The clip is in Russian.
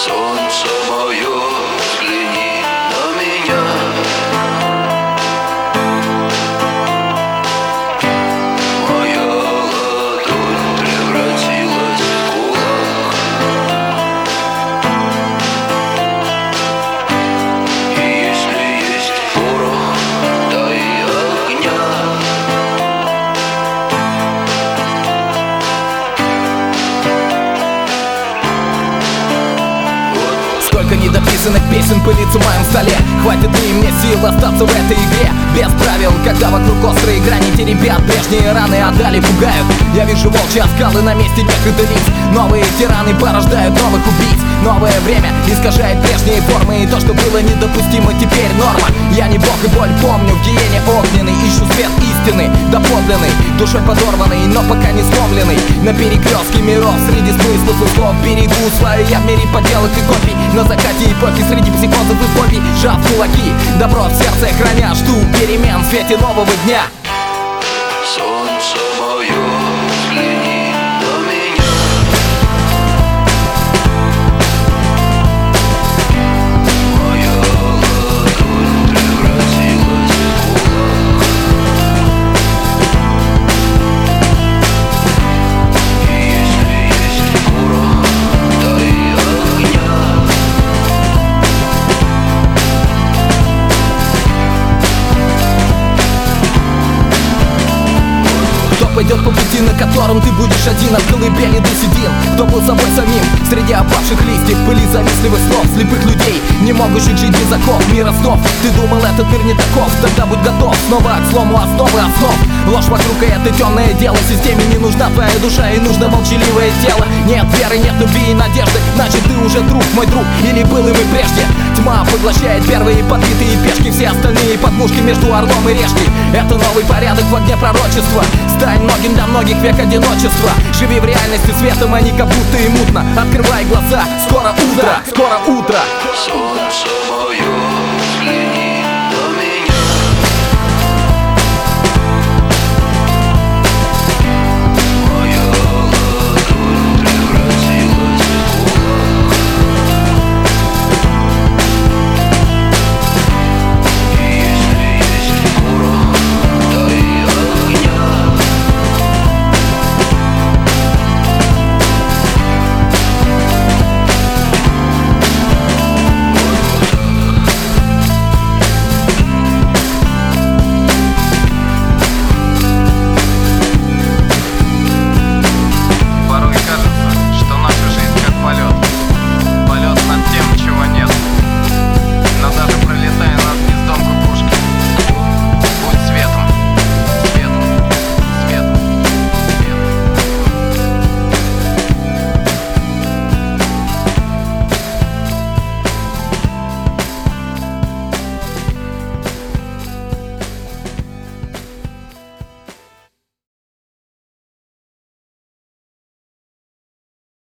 Солнце мое, взгляни на меня. Моя ладонь превратилась в кулак. И если есть порох, дай огня. Сколько недописанных песен пылится в моем столе. Хватит ли мне сил остаться в этой игре без правил, когда вокруг острые грани теребят. Прежние раны отдали, пугают. Я вижу волчьи оскалы на месте некогда лиц. Новые тираны порождают новых убийц. Новое время искажает прежние формы. И то, что было недопустимо, теперь норма. Я не бог и боль помню, в гиене огненный. Ищу свет истины, доподлинный, душой подорванный, но пока не сломленный. На перекрестке миров, среди смыслов и слов берегу свои я в мире поделок и копий. На закате эпохи, среди психозов и фобий, сжав кулаки, добро в сердце храня. Жду перемен в свете нового дня. Солнце мое, взгляни на меня. Моя ладонь превратилась в кулак. И если есть порох, дай огня. Кто пойдет по пути, на котором ты будешь один, от колыбели до седин? Кто был собой самим среди опавших листьев, пыли завистливых слов слепых людей, не могущих жить без оков мира снов? Ты думал, этот мир не таков? Тогда будь готов снова к слому основы основ. Ложь вокруг, и это темное дело. Системе не нужна твоя душа, и нужно молчаливое тело. Нет веры, нет любви и надежды, значит ты уже друг, мой друг, или был им и прежде. Тьма поглощает первые подбитые пешки, все остальные подмушки между орлом и решкой. Это новый порядок в огне пророчества. Стань многим для многих век одиночества. Живи в реальности светом, а не как будто и мутно. Открывай глаза, скоро утро, скоро утро. Солнце мое.